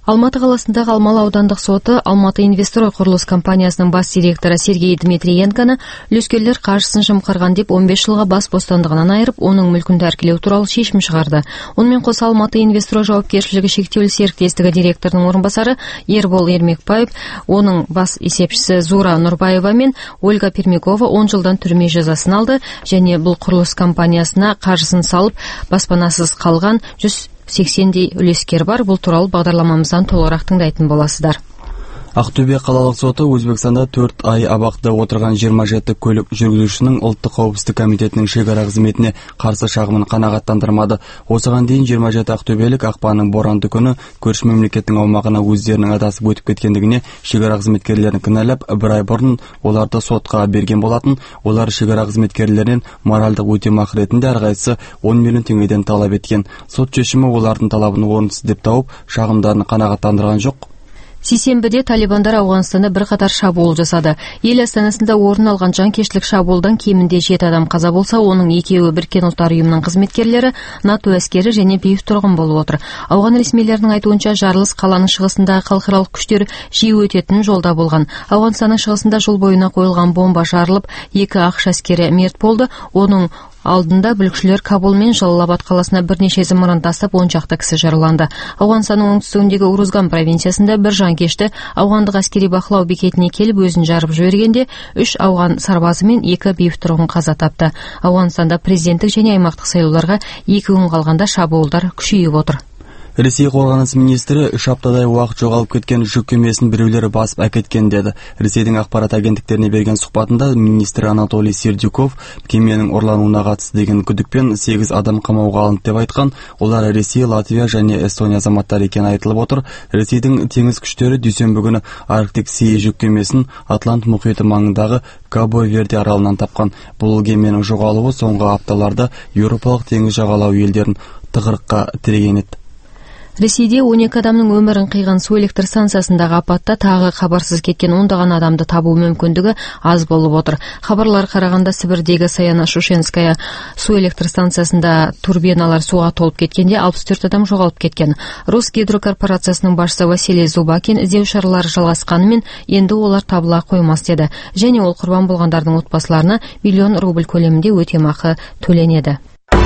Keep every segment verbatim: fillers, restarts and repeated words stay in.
Алматы қаласындағы Алмалы аудандық соты Алматы Инвесторой құрылыс компаниясының бас директоры Сергей Дмитриенконы үлескерлер қаржысын жымқырған деп он бес жылға бас бостандығынан айырып, оның мүлкін тәркілеу туралы шешім шығарды. Онымен қоса Алматы Инвесторой жауапкершілігі шектеулі серіктестігі директорының орынбасары Ербол Ермекбаев, оның бас есепшісі Зура Нұрбаева мен Ольга Пермякова он жылдан түрме жазасын алды, және бұл құрылыс компаниясына қаржысын салып, баспанасыз қалған жүз сексендей үлескер бар. Бұл туралы бағдарламамыздан толығырақ тыңдайтын боласыздар. Ақтөбе қалалық соты Өзбекстанда төрт ай абақта отырған жиырма жеті көлік жүргізушінің ұлттық қауіпсіздік комитетінің шекара қызметіне қарсы шағымын қанағаттандырмады. Осыған дейін жиырма жеті ақтөбелік ақпанның боранды күні көрші мемлекеттің аумағына өздерінің адасып өтіп кеткендігіне шекара қызметкерлерін кінәлап, бір ай бұрын оларды сотқа берген болатын. Олар шекара қызметкерлерінен моральдық өтемақы ретінде әрқайсысы он миллион теңгеден талап еткен. Сот шешімі олардың талабын орынсыз деп тауып, шағымдарын қанағаттандырған жоқ. Сейсенбіде талибандар Ауғанстанда бірқатар шабуыл жасады. Ел астанасында орын алған жанкештілік шабуылдан кемінде жеті адам қаза болса, оның екеуі Біріккен ұлттар ұйымының қызметкерлері, НАТО әскері және бейбіт тұрғын болып отыр. Ауған ресмилерінің айтуынша, жарылыс қаланың шығысындағы халықаралық күштер жиі өтетін жолда болған. Ауғанстанның шығысында жол бойына қойылған бомба жарылып, екі ақш әскері мерт болды. Оның алдында бүлікшілер Кабул мен Жалалабад қаласына бірнеше зымыран тастап, он шақты кісі жараланды. Ауғанстанның оңтүстігіндегі Урузган провинциясында бір жанкешті ауғандық әскери бақылау бекетіне келіп өзін жарып жібергенде үш ауған сарбазы мен екі бейбіт тұрғын қаза тапты. Ауғанстанда президенттік және аймақтық сайлауларға екі күн қалғанда шабуылдар күшейіп отыр. Ресей қорғаныс министрі үш аптадай уақыт жоғалып кеткен жүк кемесін біреулері басып әкеткен деді. Ресейдің ақпарат агенттіктеріне берген сұхбатында министр Анатолий Сердюков кеменің ұрлануына қатысты деген күдікпен сегіз адам қамауға алынды деп айтқан. Олар Ресей, Латвия және Эстония азаматтары екені айтылып отыр. Ресейдің теңіз күштері дүйсенбі күні Арктик Си жүк кемесін Атлант мұхиты маңындағы Кабо-Верде аралынан тапқан. Бұл кеменің жоғалуы соңғы апталарда Еуропалық теңіз жағалау елдерін тығырыққа тіреген еді. Ресейде он екі адамның өмірін қиған су электр станциясындағы апатта тағы хабарсыз кеткен ондаған адамды табу мүмкіндігі аз болып отыр. Хабарлар қарағанда Сібірдегі Саяно-Шушенская су электр станциясында турбиналар суға толып кеткенде алпыс төрт адам жоғалып кеткен. Росгидрокорпорациясының басшысы Василий Зубакин іздеу шаралары жалғасқанымен енді олар табыла қоймас деді. Және ол құрбан болғандардың отбасыларына миллион рубль көлемінде өтемақы төленеді.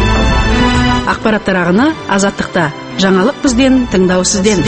Ақпараттар ағыны Азаттықта. Жаңалық бізден, тыңдау сізден.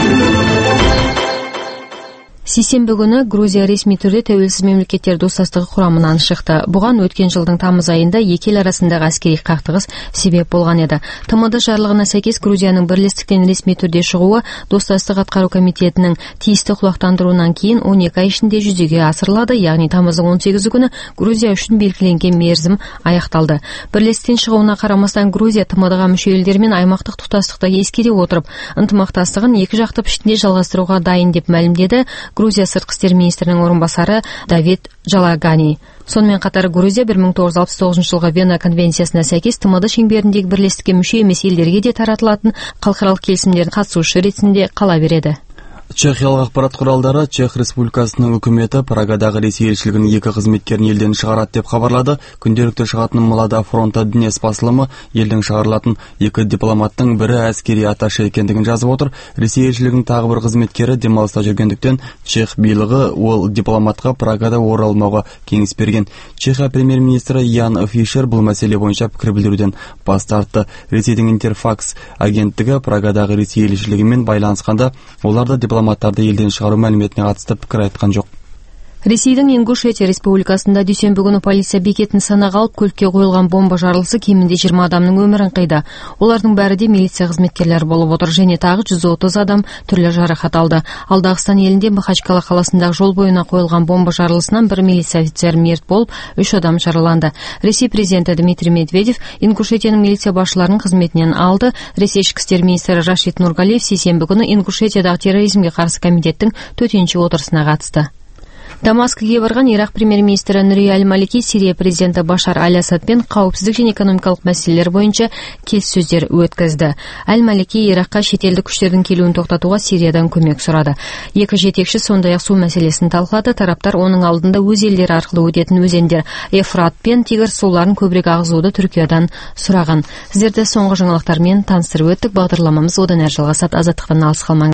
Сейсенбі күні Грузия ресми түрде тәуелсіз мемлекеттер достастығы құрамынан шықты. Бұған өткен жылдың тамыз айында екі ел арасындағы әскери қақтығыс себеп болған еді. ТМД жарлығына сәйкес Грузияның бірлестіктен ресми түрде шығуы достастық атқару комитетінің тиісті құлақтандыруынан кейін он екі ай ішінде жүзеге асырылады, яғни тамыздың он сегізі күні Грузия үшін белгіленген мерзім аяқталды. Бірлестіктен шығуына қарамастан Грузия ТМД-ға мүше елдермен аймақтық тұтастықты ескере отырып, ынтымақтастығын екі жақты пішінде жалғастыруға дайын деп мәлімдеді Грузия сыртқы істер министрінің орынбасары Давид Жалагани. Сонымен қатар Грузия бір мың тоғыз жүз алпыс тоғызыншы жылғы Вена конвенциясына сәйкес ТМД шеңберіндегі бірлестікке мүше емес елдерге де таратылатын халықаралық келісімдердің қатысушы ретінде қала береді. Чехиялық ақпарат құралдары Чех Республикасының үкіметі Прагадағы Ресей елшілігінің екі қызметкерін елден шығарады деп хабарлады. Күнделікті шығатын Млада фронта Днес басылымы елдің шығарылатын екі дипломаттың бірі әскери атташе екендігін жазып отыр. Ресей елшілігінің тағы бір қызметкері демалыста жүргендіктен Чех билігі ол дипломатқа Прагада оралмауға кеңес берген. Чехия премьер-министрі Ян Фишер бұл мәселе бойынша пікір білдіруден бас тартты. Ресейдің Интерфакс агенттігі Прагадағы Ресей елшілігімен байланысқанда оларды дипломат дипломаттарды елден шығару мәліметіне қатысты пікір айтқан жоқ. Ресейдің Ингушетия республикасында дүйсенбі күні полиция бекетін сана қалып, көлікке қойылған бомба жарылысы кемінде жиырма адамның өмірін қиды. Олардың бәрі де милиция қызметкерлері болып отыр, және тағы жүз отыз адам түрлі жарақат алды. Ал Дағыстан елінде Махачкала қаласындағы жол бойына қойылған бомба жарылысынан бір милиция офицері мерт болып, үш адам жараланды. Ресей президенті Дмитрий Медведев Ингушетияның милиция басшыларын қызметінен алды. Ресей ішкі істер министрі Рашид Нургалиев сейсенбі күні Ингушетиядағы терроризмге қарсы комитеттің төтенше отырысына қатысты. Дамаскіге барған Ирак премьер-министрі Нури Аль-Малики Сирия президенті Башар Аль-Асадпен қауіпсіздік және экономикалық мәселелер бойынша келіссөздер өткізді. Аль-Малики Иракқа шетелдік күштердің келуін тоқтатуға Сириядан көмек сұрады. Екі жетекші сондай-ақ су мәселесін талқылады. Тараптар оның алдында өз елдері арқылы өтетін өзендер Ефрат пен Тигр суларын көбірек ағызуды Түркиядан сұраған. Сіздерді соңғы жаңалықтармен таныстырып өттік. Бағдарламамыз одан әрі жалғасады. Азаттықтан алыс қалмаңыз.